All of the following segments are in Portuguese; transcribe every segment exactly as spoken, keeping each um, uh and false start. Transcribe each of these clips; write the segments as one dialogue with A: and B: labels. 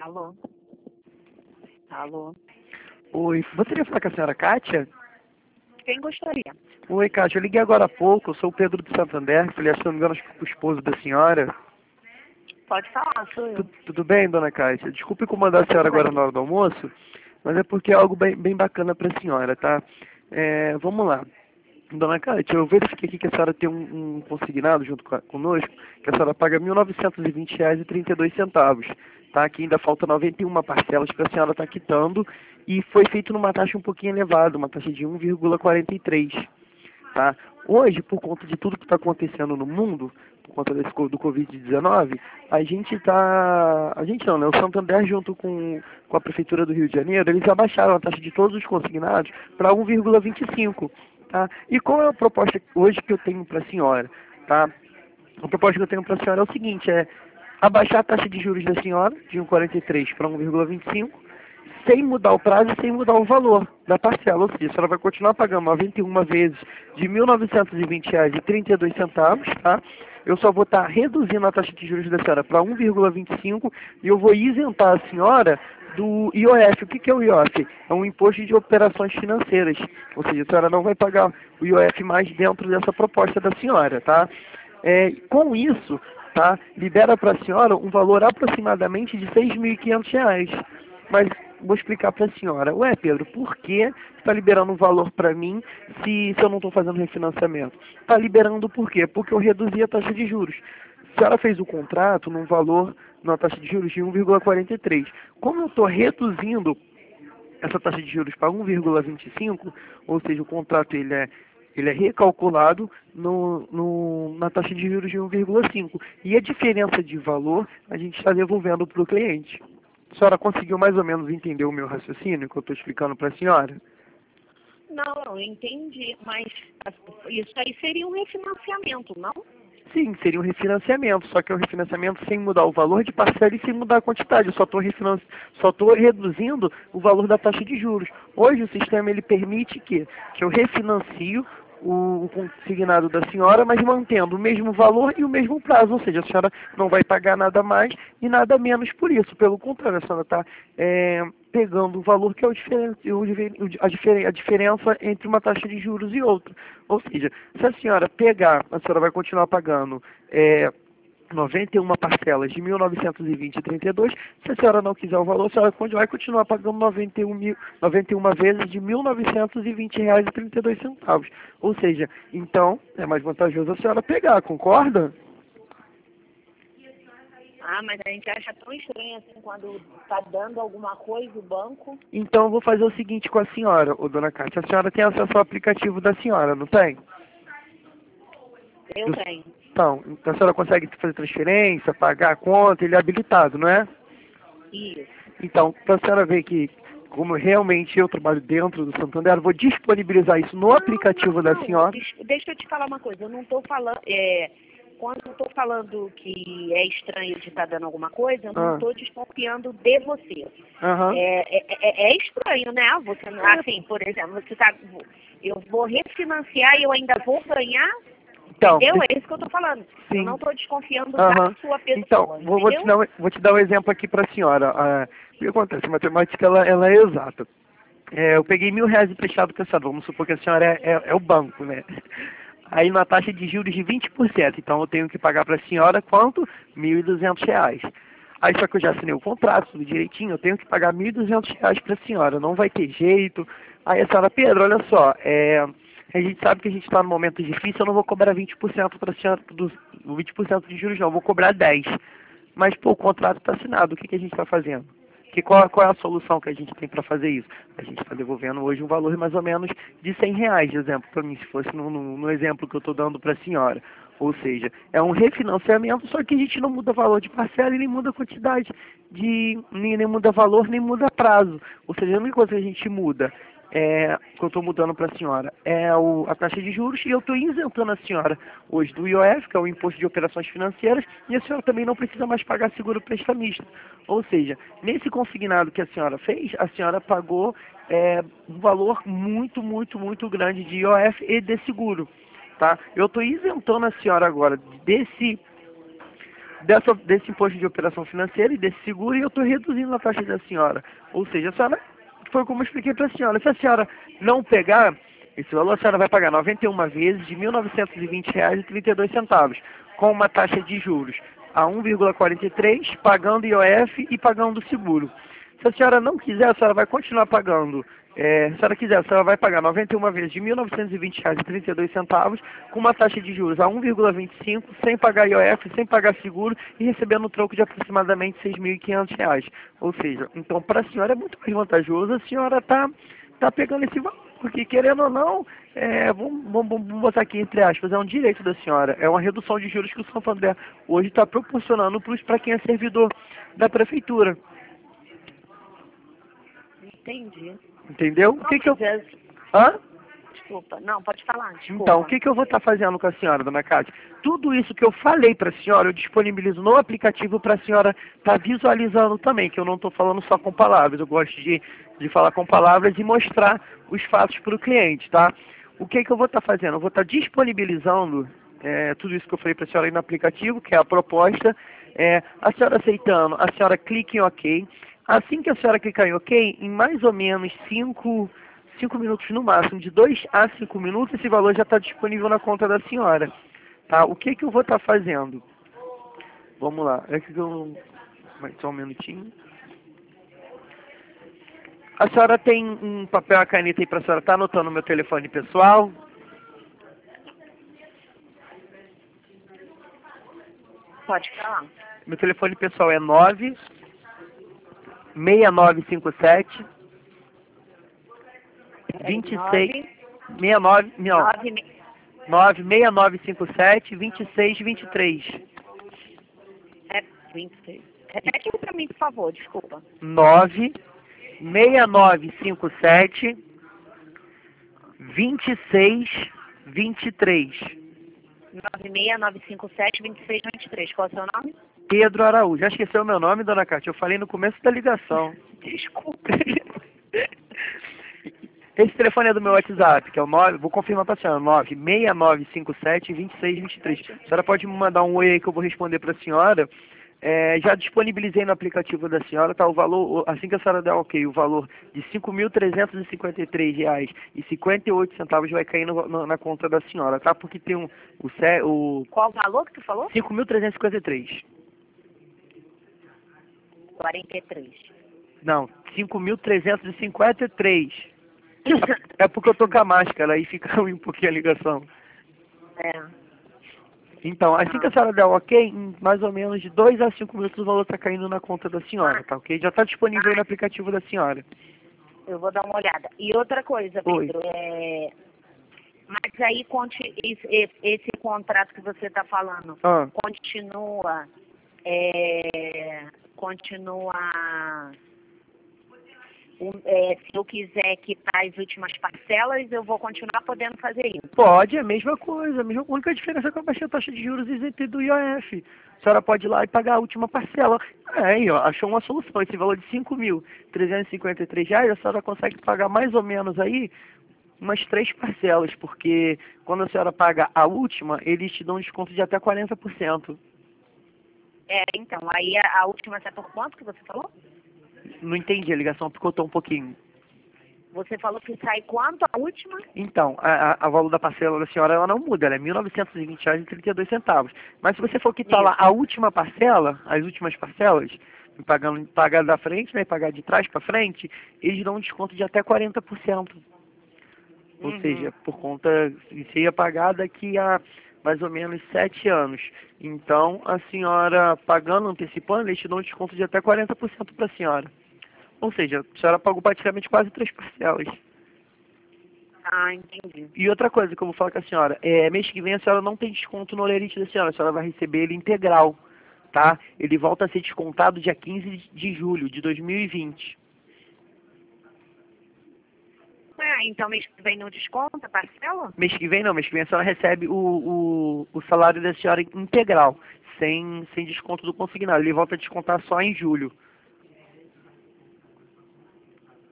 A: Alô? Alô?
B: Oi, gostaria de falar com a senhora Kátia?
A: Quem gostaria?
B: Oi, Kátia, eu liguei agora há pouco, eu sou o Pedro de Santander, falei, se não me engano, acho que o esposo da senhora.
A: Pode falar, sou eu.
B: Tu- tudo bem, dona Kátia? Desculpe incomodar a senhora
A: Tudo
B: agora
A: bem.
B: na hora do almoço, mas é porque é algo bem, bem bacana para a senhora, tá? É, vamos lá. Dona Kátia, eu verifiquei aqui que a senhora tem um, um consignado junto com a- conosco, que a senhora paga mil novecentos e vinte reais e trinta e dois centavos, tá? Aqui ainda falta noventa e uma parcelas que a senhora está quitando e foi feito numa taxa um pouquinho elevada, uma taxa de um vírgula quarenta e três, tá? Hoje, por conta de tudo que está acontecendo no mundo, por conta desse, co- do covid dezenove, a gente está... A gente não, né? O Santander junto com, com a Prefeitura do Rio de Janeiro, eles abaixaram a taxa de todos os consignados para um vírgula vinte e cinco. Tá? E qual é a proposta hoje que eu tenho para a senhora? Tá? A proposta que eu tenho para a senhora é o seguinte, é abaixar a taxa de juros da senhora de um vírgula quarenta e três para um vírgula vinte e cinco, sem mudar o prazo e sem mudar o valor da parcela. Ou seja, a senhora vai continuar pagando noventa e uma vezes de mil novecentos e vinte reais e trinta e dois centavos, tá? Eu só vou estar reduzindo a taxa de juros da senhora para um vírgula vinte e cinco e eu vou isentar a senhora do I O F. O que que é o I O F? É um imposto de operações financeiras. Ou seja, a senhora não vai pagar o I O F mais dentro dessa proposta da senhora, tá? É, com isso, tá, libera para a senhora um valor aproximadamente de seis mil e quinhentos reais. Mas vou explicar para a senhora. Ué, Pedro, por que está liberando um valor para mim se, se eu não estou fazendo refinanciamento? Está liberando por quê? Porque eu reduzi a taxa de juros. A senhora fez o contrato num valor, numa taxa de juros de um vírgula quarenta e três. Como eu estou reduzindo essa taxa de juros para um vírgula vinte e cinco, ou seja, o contrato ele é, ele é recalculado no, no, na taxa de juros de um vírgula cinco. E a diferença de valor a gente está devolvendo para o cliente. A senhora conseguiu mais ou menos entender o meu raciocínio que eu estou explicando para a senhora?
A: Não, eu entendi, mas isso aí seria um refinanciamento, não?
B: Sim, seria um refinanciamento, só que é um refinanciamento sem mudar o valor de parcela e sem mudar a quantidade. Eu só estou refinanci... só estou reduzindo o valor da taxa de juros. Hoje o sistema ele permite que, que eu refinancio o, o consignado da senhora, mas mantendo o mesmo valor e o mesmo prazo. Ou seja, a senhora não vai pagar nada mais e nada menos por isso. Pelo contrário, a senhora está é, pegando o valor que é o diferen... o difer- a, diferen... a diferença entre uma taxa de juros e outra. Ou seja, se a senhora pegar, a senhora vai continuar pagando é, noventa e uma parcelas de mil novecentos e vinte e trinta e dois. Se a senhora não quiser o valor, a senhora vai continuar pagando noventa e um mil, noventa e uma vezes de mil novecentos e vinte reais e trinta e dois centavos. Ou seja, então é mais vantajoso a senhora pegar, concorda?
A: Ah, mas a gente acha tão estranho assim quando tá dando alguma coisa o banco.
B: Então eu vou fazer o seguinte com a senhora, ô dona Cátia. A senhora tem acesso ao aplicativo da senhora, não tem?
A: Eu
B: Do-
A: tenho.
B: Então, então a senhora consegue fazer transferência, pagar a conta, ele é habilitado, não é?
A: Isso.
B: Então, para a senhora ver que, como realmente eu trabalho dentro do Santander, eu vou disponibilizar isso no
A: Não,
B: aplicativo
A: não,
B: da
A: não.
B: senhora.
A: Des- Deixa eu te falar uma coisa. Eu não estou falando. É, quando eu estou falando que é estranho de estar dando alguma coisa, eu não
B: Ah,
A: estou desconfiando de você.
B: aham.
A: É, é, é- é estranho, né? Você, não- assim, por exemplo, você tá, eu vou refinanciar e eu ainda vou ganhar,
B: Então,
A: entendeu?
B: de-
A: É isso que eu estou falando. Eu não
B: sim.
A: estou desconfiando
B: Aham.
A: da sua
B: Então,
A: pessoa,
B: vou, vou, te
A: entendeu?
B: dar um, vou te dar um exemplo aqui para a senhora. Ah, o que acontece? A matemática ela, ela é exata. É, eu peguei mil reais emprestado com a senhora. Vamos supor que a senhora é, é, é o banco, né? Aí na taxa de juros de vinte por cento. Então eu tenho que pagar para a senhora quanto? Mil e duzentos reais. Aí só que eu já assinei o contrato, tudo direitinho, eu tenho que pagar mil e duzentos reais para a senhora. Não vai ter jeito. Aí a senhora, Pedro, olha só, é, a gente sabe que a gente está num momento difícil, eu não vou cobrar vinte por cento para a senhora, dos, vinte por cento de juros não, eu vou cobrar dez por cento. Mas, pô, o contrato está assinado, o que, que a gente está fazendo? Que qual, qual é a solução que a gente tem para fazer isso? A gente está devolvendo hoje um valor mais ou menos de cem reais, de exemplo, para mim, se fosse no, no, no exemplo que eu estou dando para a senhora. Ou seja, é um refinanciamento, só que a gente não muda valor de parcela e nem muda quantidade de... nem, nem muda valor, nem muda prazo. Ou seja, a única coisa que a gente muda é, que eu estou mudando para a senhora é o, a taxa de juros e eu estou isentando a senhora hoje do I O F, que é o Imposto de Operações Financeiras, e a senhora também não precisa mais pagar seguro prestamista. Ou seja, nesse consignado que a senhora fez, a senhora pagou é, um valor muito, muito, muito grande de I O F e de seguro. Tá? Eu estou isentando a senhora agora desse dessa, desse imposto de operação financeira e desse seguro, e eu estou reduzindo a taxa da senhora. Ou seja, a senhora, foi como eu expliquei para a senhora, se a senhora não pegar esse valor, a senhora vai pagar noventa e uma vezes de mil novecentos e vinte reais e trinta e dois centavos, com uma taxa de juros a um vírgula quarenta e três, pagando I O F e pagando seguro. Se a senhora não quiser, a senhora vai continuar pagando. É, se a senhora quiser, a senhora vai pagar noventa e uma vezes de mil novecentos e vinte reais e trinta e dois centavos, com uma taxa de juros a um vírgula vinte e cinco, sem pagar I O F, sem pagar seguro e recebendo um troco de aproximadamente seis mil e quinhentos reais. Ou seja, então para a senhora é muito mais vantajoso, a senhora está tá pegando esse valor, porque querendo ou não, é, vamos, vamos, vamos botar aqui entre aspas, é um direito da senhora, é uma redução de juros que o Santo André hoje está proporcionando para quem é servidor da prefeitura.
A: Entendi.
B: Entendeu? O que que eu... Hã?
A: Desculpa. Não, pode falar. Desculpa.
B: Então, o que que eu vou estar fazendo com a senhora, dona Cátia? Tudo isso que eu falei para a senhora, eu disponibilizo no aplicativo para a senhora estar visualizando também, que eu não estou falando só com palavras, eu gosto de, de falar com palavras e mostrar os fatos para o cliente, tá? O que que eu vou estar fazendo? Eu vou estar disponibilizando é, tudo isso que eu falei para a senhora aí no aplicativo, que é a proposta. É, a senhora aceitando, a senhora clica em OK. Assim que a senhora clicar em OK, em mais ou menos cinco minutos no máximo, de dois a cinco minutos, esse valor já está disponível na conta da senhora. Tá? O que que eu vou estar fazendo? Vamos lá. É que eu... Só um minutinho. A senhora tem um papel e uma caneta aí para a senhora estar anotando o meu telefone pessoal?
A: Pode falar.
B: Meu telefone pessoal é nove seis nove cinco sete vinte e seis sessenta e nove não, nove seis nove cinco sete vinte e seis vinte e três.
A: É vinte e seis. Repete para mim, por favor, desculpa.
B: nove seis nove cinco sete vinte e seis vinte e três.
A: nove seis nove cinco sete vinte e seis vinte e três. Qual é o seu nome?
B: Pedro Araújo. Já esqueceu o meu nome, dona Cátia? Eu falei no começo da ligação.
A: Desculpa.
B: Esse telefone é do meu WhatsApp, que é o nove, vou confirmar para a senhora, nove seis nove cinco sete vinte e seis vinte e três. A senhora pode me mandar um oi aí que eu vou responder para a senhora. É, já disponibilizei no aplicativo da senhora, tá? O valor, assim que a senhora der ok, o valor de cinco mil trezentos e cinquenta e três reais e cinquenta e oito centavos vai cair no, no, na conta da senhora, tá? Porque tem um, o... o
A: Qual o valor que tu falou?
B: cinco mil trezentos e cinquenta e três.
A: quarenta e três.
B: Não, cinco mil trezentos e cinquenta e três. É porque eu tô com a máscara, aí fica ruim um pouquinho a ligação.
A: É.
B: Então, assim que a senhora der ok, em mais ou menos de dois a cinco minutos o valor está caindo na conta da senhora, tá ok? Já está disponível aí no aplicativo da senhora.
A: Eu vou dar uma olhada. E outra coisa, Pedro, é... mas aí conti... esse, esse contrato que você está falando
B: Ah.
A: continua, é... continua... É, se eu quiser quitar as últimas parcelas, eu vou continuar podendo fazer isso?
B: Pode, é a mesma coisa. A, mesma, a única diferença é que eu baixei a taxa de juros isenta do I O F. A senhora pode ir lá e pagar a última parcela. É, aí, ó, achou uma solução. Esse valor de cinco mil trezentos e cinquenta e três reais, a senhora consegue pagar mais ou menos aí umas três parcelas, porque quando a senhora paga a última, eles te dão um desconto de até quarenta por cento.
A: É, então, aí a, a última sai por quanto que você falou?
B: Não entendi, a ligação picotou um pouquinho.
A: Você falou que sai quanto a última?
B: Então, a, a, a valor da parcela da senhora ela não muda, ela é mil novecentos e vinte reais e trinta e dois centavos. Mas se você for quitar lá a última parcela, as últimas parcelas, pagando, pagar da frente, né, pagar de trás para frente, eles dão um desconto de até quarenta por cento. Ou
A: Uhum.
B: seja, por conta, isso ia pagar daqui a mais ou menos sete anos. Então, a senhora pagando, antecipando, eles te dão um desconto de até quarenta por cento para a senhora. Ou seja, a senhora pagou praticamente quase três parcelas.
A: Ah, entendi.
B: E outra coisa que eu vou falar com a senhora, é, mês que vem a senhora não tem desconto no olerite da senhora, a senhora vai receber ele integral, tá? Ele volta a ser descontado dia quinze de julho de dois mil e vinte.
A: Ah, então mês que vem não desconta, parcela?
B: Mês que vem não, mês que vem a senhora recebe o, o, o salário da senhora integral, sem, sem desconto do consignado. Ele volta a descontar só em julho.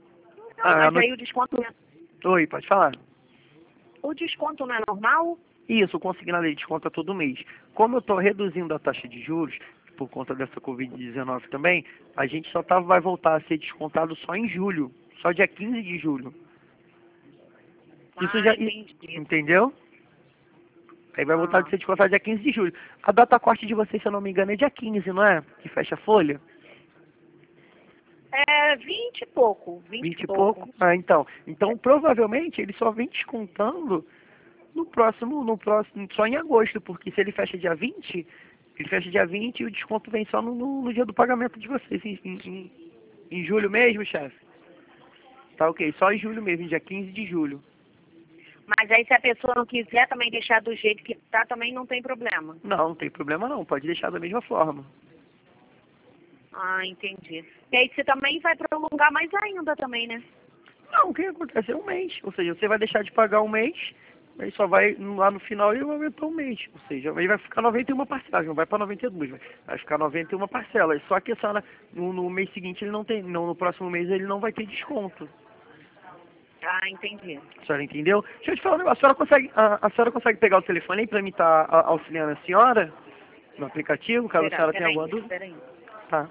A: Não,
B: Ah,
A: mas
B: não...
A: aí o desconto...
B: Oi, pode falar.
A: O desconto não é normal?
B: Isso, o consignado ele desconta todo mês. Como eu estou reduzindo a taxa de juros, por conta dessa covid dezenove também, a gente só tá, vai voltar a ser descontado só em julho, só dia quinze de julho. Isso
A: Ah,
B: já,
A: entendi.
B: entendeu? Aí vai voltar a
A: Ah.
B: ser descontado dia quinze de julho. A data corte de vocês, se eu não me engano, é dia quinze, não é? Que fecha a folha?
A: É vinte e pouco, vinte
B: vinte
A: e
B: e
A: pouco.
B: pouco? Ah, então. Então, provavelmente, ele só vem descontando no próximo, no próximo, só em agosto, porque se ele fecha dia vinte, ele fecha dia vinte e o desconto vem só no, no, no dia do pagamento de vocês, em, em, em, em julho mesmo, chefe? Tá ok, só em julho mesmo, dia quinze de julho.
A: Mas aí se a pessoa não quiser também deixar do jeito que tá, também não tem problema.
B: Não, não tem problema não, pode deixar da mesma forma.
A: Ah, entendi. E aí você também vai prolongar mais ainda também, né?
B: Não, o que acontece é um mês, ou seja, você vai deixar de pagar um mês, aí só vai, lá no final ele vai aumentar um mês, ou seja, aí vai ficar noventa e uma parcelas, não vai para noventa e duas, vai, vai ficar noventa e uma parcelas, só que essa, no, no mês seguinte ele não tem, não, no próximo mês ele não vai ter desconto.
A: Ah, entendi.
B: A senhora entendeu? Deixa eu te falar um negócio, a senhora consegue, a, a senhora consegue pegar o telefone aí para mim estar tá, auxiliando a senhora no aplicativo, caso a
A: Será?
B: senhora tenha
A: Peraí,
B: alguma dúvida?
A: peraí.
B: Tá.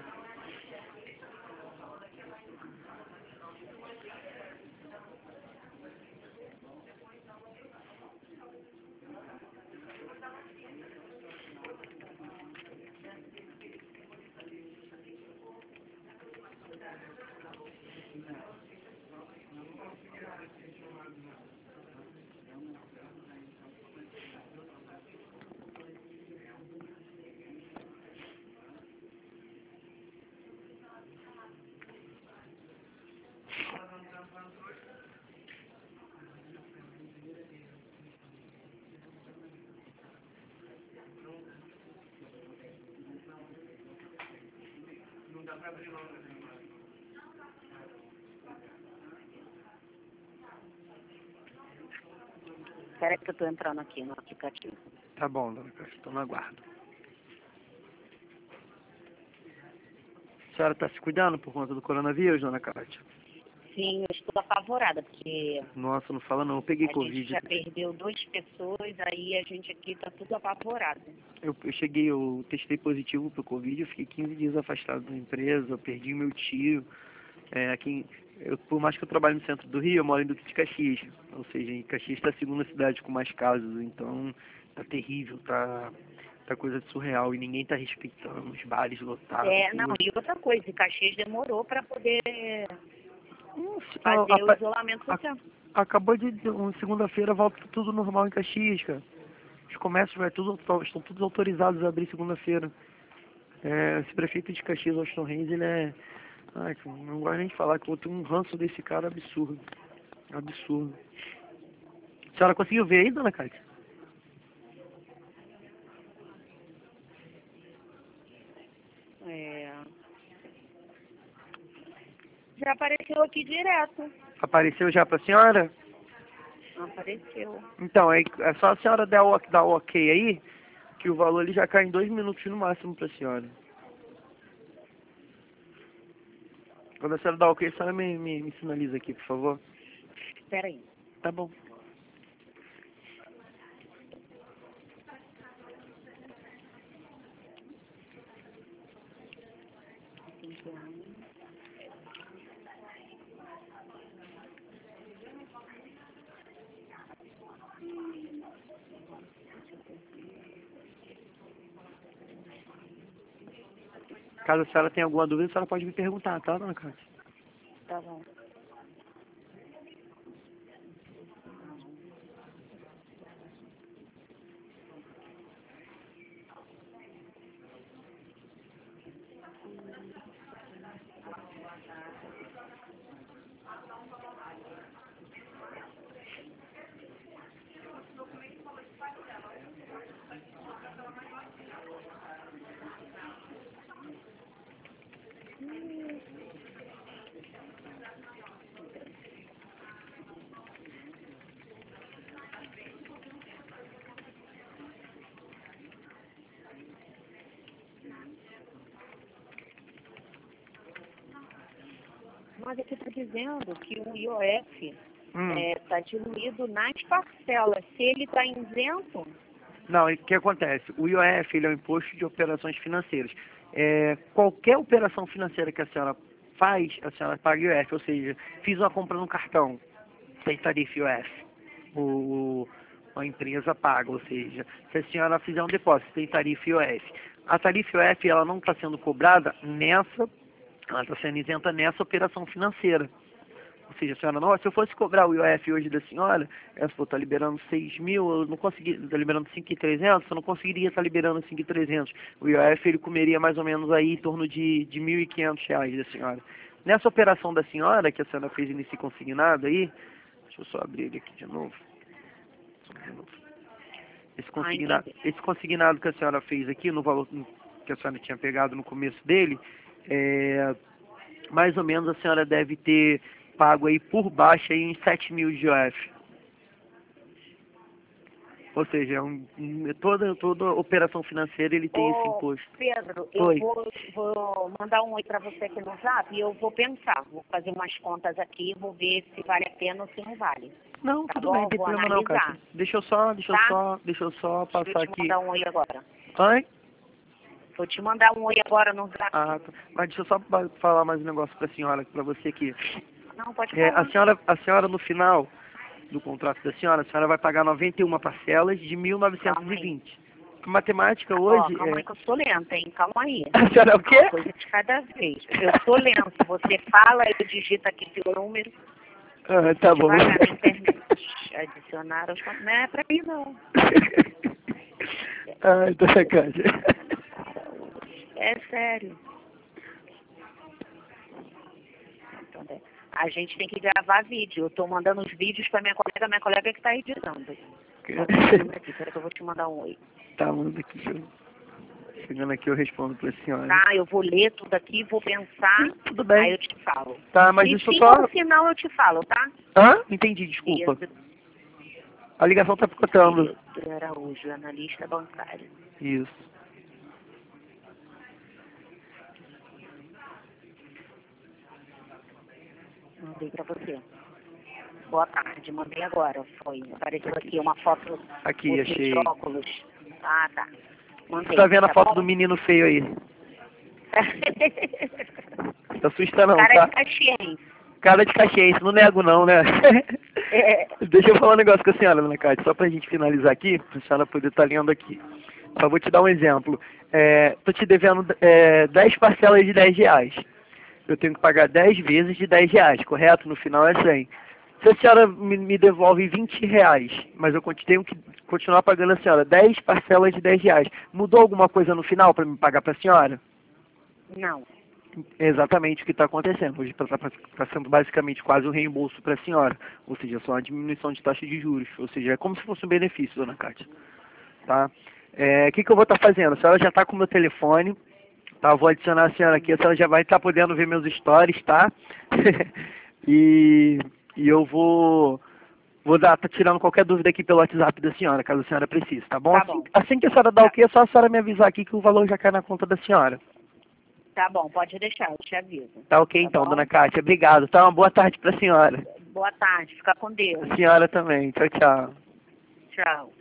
A: Peraí que eu tô entrando aqui no aplicativo.
B: Tá bom, dona Cátia, estou no aguardo. A senhora está se cuidando por conta do coronavírus, dona Cátia?
A: Sim, eu estou apavorada, porque
B: Nossa, não fala não, eu peguei
A: a gente
B: Covid.
A: já perdeu duas pessoas, aí a gente aqui tá tudo apavorado.
B: Eu, eu cheguei, eu testei positivo pro Covid, eu fiquei quinze dias afastado da empresa, eu perdi meu tio. É, aqui, eu, por mais que eu trabalhe no centro do Rio, eu moro em Duque de Caxias. Ou seja, em Caxias está a segunda cidade com mais casos, então tá terrível, tá, tá coisa de surreal e ninguém tá respeitando, os bares lotados.
A: É, não,
B: tudo.
A: e outra coisa, o Caxias demorou para poder
B: Nossa, a-
A: fazer o
B: a-
A: isolamento
B: a-
A: social.
B: acabou de, de um, segunda-feira volta tudo normal em Caxias, cara. Os comércios vai, tudo, estão todos autorizados a abrir segunda-feira. É, esse prefeito de Caxias, Washington Reis, ele é... Ai, cara, não gosto nem de falar que eu tenho um ranço desse cara absurdo. Absurdo. A senhora conseguiu ver aí, dona Cátia?
A: É, já apareceu aqui direto.
B: Apareceu já pra senhora?
A: Apareceu.
B: Então, é, é só a senhora dar o, dar o ok aí, que o valor ele já cai em dois minutos no máximo pra senhora. Quando a senhora dá ok, a senhora me, me, me sinaliza aqui, por favor.
A: Espera aí.
B: Tá bom. Caso a senhora tenha alguma dúvida, a senhora pode me perguntar, tá, dona Cátia?
A: Tá bom. Mas aqui está dizendo que o I O F
B: Hum.
A: está diluído nas parcelas. Se ele está isento...
B: Não, o que acontece? O I O F ele é o Imposto de Operações Financeiras. É, qualquer operação financeira que a senhora faz, a senhora paga I O F. Ou seja, fiz uma compra no cartão, tem tarifa I O F. O, o, a empresa paga, ou seja, se a senhora fizer um depósito, tem tarifa I O F. A tarifa I O F ela não está sendo cobrada nessa, ela está sendo isenta nessa operação financeira. Ou seja, a senhora, não, se eu fosse cobrar o I O F hoje da senhora, eu estou liberando seis mil, eu não consegui, está liberando cinco mil e trezentos, eu não conseguiria estar liberando cinco mil e trezentos. O I O F ele comeria mais ou menos aí em torno de, de mil e quinhentos reais da senhora. Nessa operação da senhora, que a senhora fez nesse consignado aí, deixa eu só abrir ele aqui de novo. Só um minuto. Esse consignado, esse consignado que a senhora fez aqui, no valor que a senhora tinha pegado no começo dele, é, mais ou menos a senhora deve ter pago aí por baixo aí uns sete mil de I O F. Ou seja, é um, um, toda, toda operação financeira ele tem
A: Ô,
B: esse imposto.
A: Pedro,
B: Oi.
A: eu vou, vou mandar um oi para você aqui no zap e eu vou pensar. Vou fazer umas contas aqui, vou ver se vale a pena ou se não vale.
B: Não,
A: Tá
B: tudo
A: bom?
B: bem, não tem
A: Vou
B: problema não,
A: analisar.
B: Cátia. Deixa eu só, deixa
A: Tá?
B: eu só, deixa eu só passar
A: Deixa eu te
B: aqui.
A: mandar um oi agora.
B: Oi?
A: Vou te mandar um oi agora no zap.
B: Ah, tá. Mas deixa eu só ba- falar mais um negócio pra senhora, pra você aqui.
A: Não, pode
B: É,
A: falar.
B: a senhora, a senhora no final do contrato da senhora, a senhora vai pagar noventa e uma parcelas de mil novecentos e vinte. A matemática hoje
A: Ó, calma
B: é...
A: aí que eu sou lenta, hein? Calma aí.
B: A senhora é o quê?
A: Uma coisa de cada vez. Eu sou lenta. Você fala, eu digito aqui seu número.
B: Ah, tá bom.
A: Devagar na internet. Adicionar os... Não é pra mim, não.
B: Ai, tô sacando.
A: É sério. Então, é. A gente tem que gravar vídeo. Eu tô mandando os vídeos pra minha colega, minha colega que tá editando. Aqui, peraí que eu vou te mandar um oi.
B: Tá, manda aqui. Eu... Chegando aqui eu respondo pra senhora.
A: Tá, eu vou ler tudo aqui, vou pensar.
B: Sim, tudo bem.
A: Aí eu te falo.
B: Tá, mas
A: e
B: isso
A: sim,
B: só...
A: no final eu te falo, tá?
B: Hã? Entendi, desculpa.
A: Pedro,
B: A ligação tá picotando.
A: Pedro Araújo, analista bancário.
B: Isso.
A: Mandei pra você. Boa tarde, mandei agora. Foi. Apareceu aqui uma foto.
B: Aqui,
A: você
B: achei.
A: de óculos. Ah, tá. Mandei.
B: Você tá vendo a
A: tá
B: foto
A: bom?
B: do menino feio aí? Não assusta não,
A: Cara
B: tá?
A: de Caxiense.
B: Cara de Caxiense, não nego não, né?
A: É.
B: Deixa eu falar um negócio com a senhora, dona Cátia, só pra gente finalizar aqui, pra senhora poder estar lendo aqui. Só vou te dar um exemplo. É, tô te devendo é, dez parcelas de dez reais. Eu tenho que pagar dez vezes de dez reais, correto? No final é cem. Se a senhora me, me devolve vinte reais, mas eu tenho que continuar pagando a senhora dez parcelas de dez reais, mudou alguma coisa no final para me pagar para a senhora?
A: Não.
B: É exatamente o que está acontecendo. Hoje está tá sendo basicamente quase um reembolso para a senhora. Ou seja, só uma diminuição de taxa de juros. Ou seja, é como se fosse um benefício, dona Cátia. Tá? É, o que, que eu vou estar tá fazendo? A senhora já está com o meu telefone. Tá? Eu vou adicionar a senhora aqui. A senhora já vai estar tá podendo ver meus stories, tá? e, e eu vou... Vou dar, tá tirando qualquer dúvida aqui pelo WhatsApp da senhora, caso a senhora precise, tá bom?
A: Tá
B: assim,
A: bom.
B: assim que a senhora dá o quê, é só a senhora me avisar aqui que o valor já cai na conta da senhora.
A: Tá bom, pode deixar, eu te aviso.
B: Tá ok
A: Tá
B: então,
A: bom?
B: dona Cátia. Obrigado. Tá, uma boa tarde pra senhora.
A: Boa tarde, fica com Deus.
B: A senhora também. Tchau, tchau.
A: Tchau.